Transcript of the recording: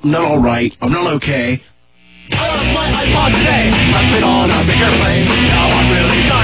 not all right. I'm not okay. I lost my iPod today. Left it on a bigger plane. Now I'm really dying.